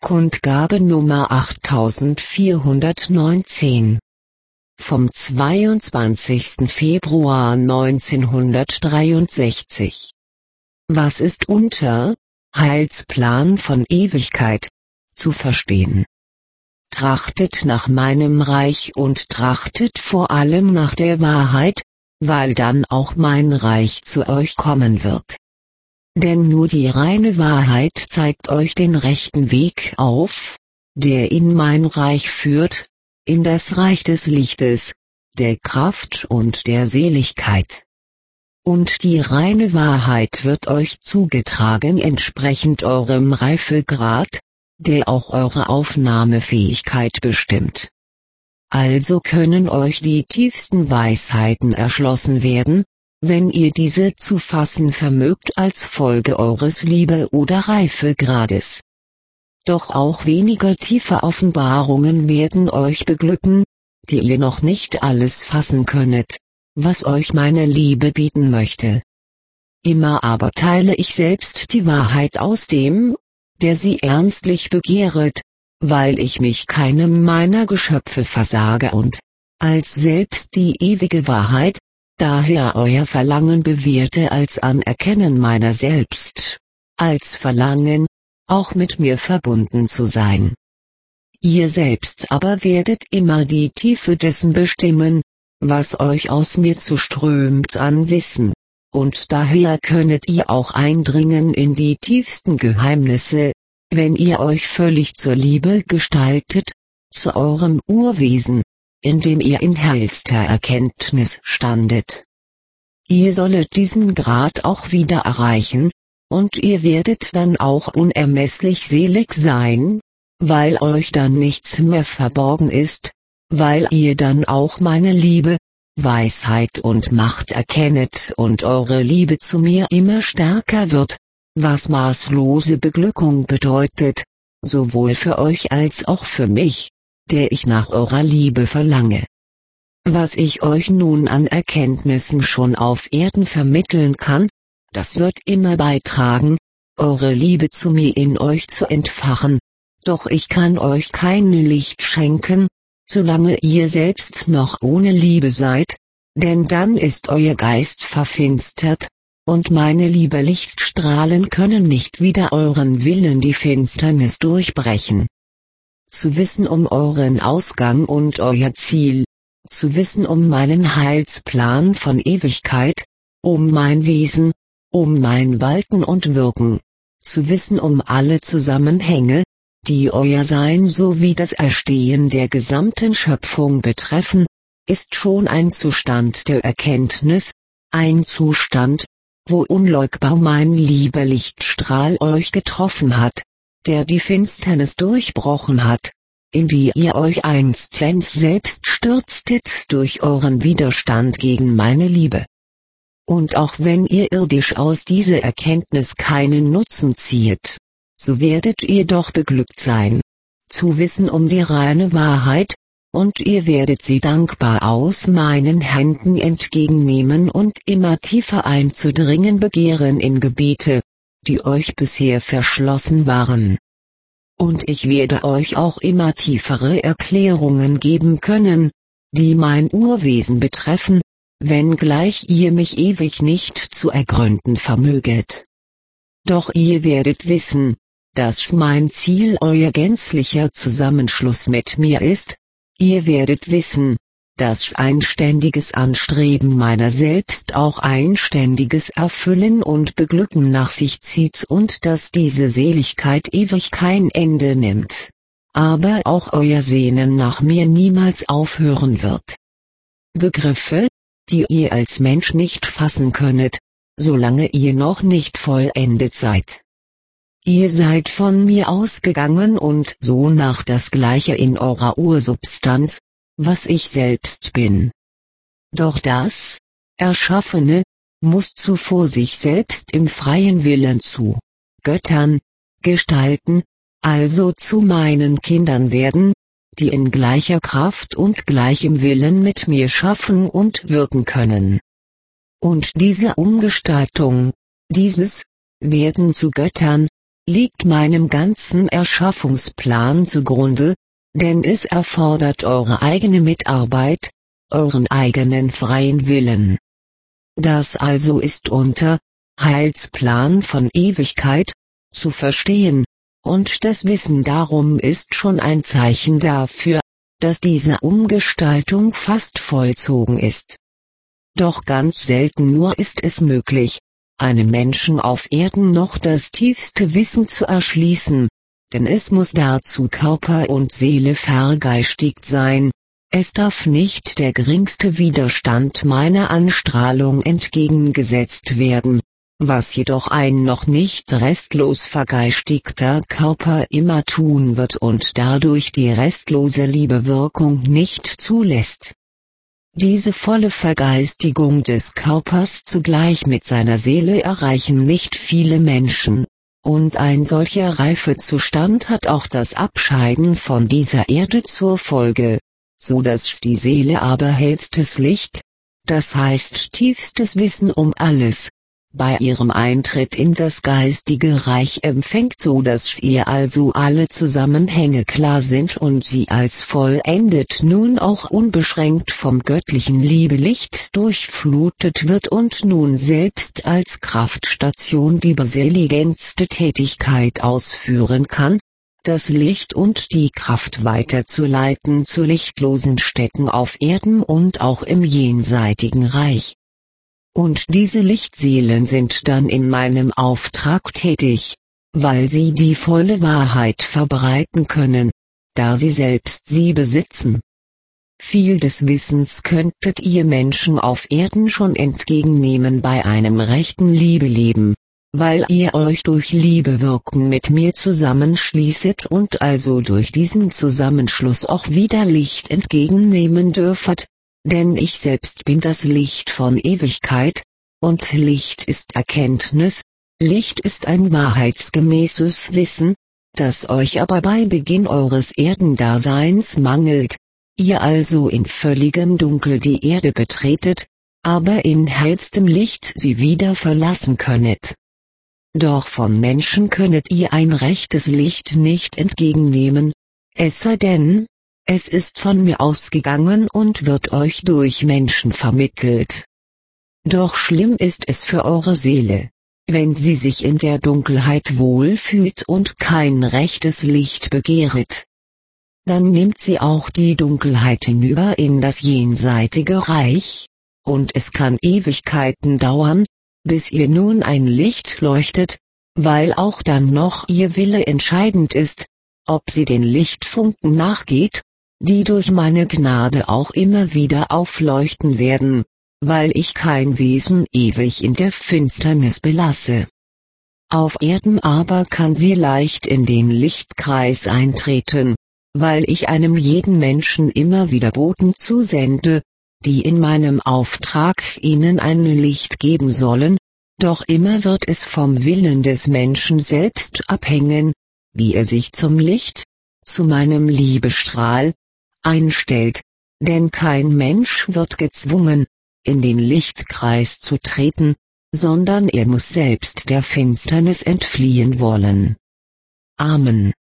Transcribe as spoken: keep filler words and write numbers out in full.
Kundgabe Nummer achttausendvierhundertneunzehn. Vom zweiundzwanzigsten Februar neunzehnhundertdreiundsechzig. Was ist unter Heilsplan von Ewigkeit zu verstehen? Trachtet nach meinem Reich und trachtet vor allem nach der Wahrheit, weil dann auch mein Reich zu euch kommen wird. Denn nur die reine Wahrheit zeigt euch den rechten Weg auf, der in mein Reich führt, in das Reich des Lichtes, der Kraft und der Seligkeit. Und die reine Wahrheit wird euch zugetragen entsprechend eurem Reifegrad, der auch eure Aufnahmefähigkeit bestimmt. Also können euch die tiefsten Weisheiten erschlossen werden, wenn ihr diese zu fassen vermögt als Folge eures Liebe- oder Reifegrades. Doch auch weniger tiefe Offenbarungen werden euch beglücken, die ihr noch nicht alles fassen könnet, was euch meine Liebe bieten möchte. Immer aber teile ich selbst die Wahrheit aus dem, der sie ernstlich begehret, weil ich mich keinem meiner Geschöpfe versage und, als selbst die ewige Wahrheit, daher euer Verlangen bewährte als Anerkennen meiner selbst, als Verlangen, auch mit mir verbunden zu sein. Ihr selbst aber werdet immer die Tiefe dessen bestimmen, was euch aus mir zuströmt an Wissen, und daher könnet ihr auch eindringen in die tiefsten Geheimnisse, wenn ihr euch völlig zur Liebe gestaltet, zu eurem Urwesen, in dem ihr in hellster Erkenntnis standet. Ihr sollet diesen Grad auch wieder erreichen, und ihr werdet dann auch unermesslich selig sein, weil euch dann nichts mehr verborgen ist, weil ihr dann auch meine Liebe, Weisheit und Macht erkennet und eure Liebe zu mir immer stärker wird, was maßlose Beglückung bedeutet, sowohl für euch als auch für mich, der ich nach eurer Liebe verlange. Was ich euch nun an Erkenntnissen schon auf Erden vermitteln kann, das wird immer beitragen, eure Liebe zu mir in euch zu entfachen, doch ich kann euch kein Licht schenken, solange ihr selbst noch ohne Liebe seid, denn dann ist euer Geist verfinstert, und meine Liebe Lichtstrahlen können nicht wider euren Willen die Finsternis durchbrechen. Zu wissen um euren Ausgang und euer Ziel, zu wissen um meinen Heilsplan von Ewigkeit, um mein Wesen, um mein Walten und Wirken, zu wissen um alle Zusammenhänge, die euer Sein sowie das Erstehen der gesamten Schöpfung betreffen, ist schon ein Zustand der Erkenntnis, ein Zustand, wo unleugbar mein lieber Lichtstrahl euch getroffen hat, der die Finsternis durchbrochen hat, in die ihr euch einstens selbst stürztet durch euren Widerstand gegen meine Liebe. Und auch wenn ihr irdisch aus dieser Erkenntnis keinen Nutzen zieht, so werdet ihr doch beglückt sein, zu wissen um die reine Wahrheit, und ihr werdet sie dankbar aus meinen Händen entgegennehmen und immer tiefer einzudringen begehren in Gebiete, die euch bisher verschlossen waren. Und ich werde euch auch immer tiefere Erklärungen geben können, die mein Urwesen betreffen, wenngleich ihr mich ewig nicht zu ergründen vermöget. Doch ihr werdet wissen, dass mein Ziel euer gänzlicher Zusammenschluss mit mir ist, ihr werdet wissen, dass ein ständiges Anstreben meiner selbst auch ein ständiges Erfüllen und Beglücken nach sich zieht und dass diese Seligkeit ewig kein Ende nimmt, aber auch euer Sehnen nach mir niemals aufhören wird. Begriffe, die ihr als Mensch nicht fassen könnet, solange ihr noch nicht vollendet seid. Ihr seid von mir ausgegangen und so nach das Gleiche in eurer Ursubstanz, was ich selbst bin. Doch das Erschaffene muss zuvor sich selbst im freien Willen zu Göttern, gestalten, also zu meinen Kindern werden, die in gleicher Kraft und gleichem Willen mit mir schaffen und wirken können. Und diese Umgestaltung, dieses Werden zu Göttern, liegt meinem ganzen Erschaffungsplan zugrunde, denn es erfordert eure eigene Mitarbeit, euren eigenen freien Willen. Das also ist unter Heilsplan von Ewigkeit zu verstehen, und das Wissen darum ist schon ein Zeichen dafür, dass diese Umgestaltung fast vollzogen ist. Doch ganz selten nur ist es möglich, einem Menschen auf Erden noch das tiefste Wissen zu erschließen, denn es muss dazu Körper und Seele vergeistigt sein, es darf nicht der geringste Widerstand meiner Anstrahlung entgegengesetzt werden, was jedoch ein noch nicht restlos vergeistigter Körper immer tun wird und dadurch die restlose Liebewirkung nicht zulässt. Diese volle Vergeistigung des Körpers zugleich mit seiner Seele erreichen nicht viele Menschen, und ein solcher Reifezustand hat auch das Abscheiden von dieser Erde zur Folge, so dass die Seele aber hellstes Licht, das heißt tiefstes Wissen um alles, bei ihrem Eintritt in das geistige Reich empfängt, so dass ihr also alle Zusammenhänge klar sind und sie als vollendet nun auch unbeschränkt vom göttlichen Liebelicht durchflutet wird und nun selbst als Kraftstation die beseeligendste Tätigkeit ausführen kann, das Licht und die Kraft weiterzuleiten zu lichtlosen Städten auf Erden und auch im jenseitigen Reich. Und diese Lichtseelen sind dann in meinem Auftrag tätig, weil sie die volle Wahrheit verbreiten können, da sie selbst sie besitzen. Viel des Wissens könntet ihr Menschen auf Erden schon entgegennehmen bei einem rechten Liebeleben, weil ihr euch durch Liebewirken mit mir zusammenschließet und also durch diesen Zusammenschluss auch wieder Licht entgegennehmen dürfet. Denn ich selbst bin das Licht von Ewigkeit, und Licht ist Erkenntnis, Licht ist ein wahrheitsgemäßes Wissen, das euch aber bei Beginn eures Erdendaseins mangelt, ihr also in völligem Dunkel die Erde betretet, aber in hellstem Licht sie wieder verlassen könnet. Doch von Menschen könnet ihr ein rechtes Licht nicht entgegennehmen, es sei denn, es ist von mir ausgegangen und wird euch durch Menschen vermittelt. Doch schlimm ist es für eure Seele, wenn sie sich in der Dunkelheit wohlfühlt und kein rechtes Licht begehret. Dann nimmt sie auch die Dunkelheit hinüber in das jenseitige Reich, und es kann Ewigkeiten dauern, bis ihr nun ein Licht leuchtet, weil auch dann noch ihr Wille entscheidend ist, ob sie den Lichtfunken nachgeht, die durch meine Gnade auch immer wieder aufleuchten werden, weil ich kein Wesen ewig in der Finsternis belasse. Auf Erden aber kann sie leicht in den Lichtkreis eintreten, weil ich einem jeden Menschen immer wieder Boten zusende, die in meinem Auftrag ihnen ein Licht geben sollen, doch immer wird es vom Willen des Menschen selbst abhängen, wie er sich zum Licht, zu meinem Liebestrahl, einstellt, denn kein Mensch wird gezwungen, in den Lichtkreis zu treten, sondern er muss selbst der Finsternis entfliehen wollen. Amen.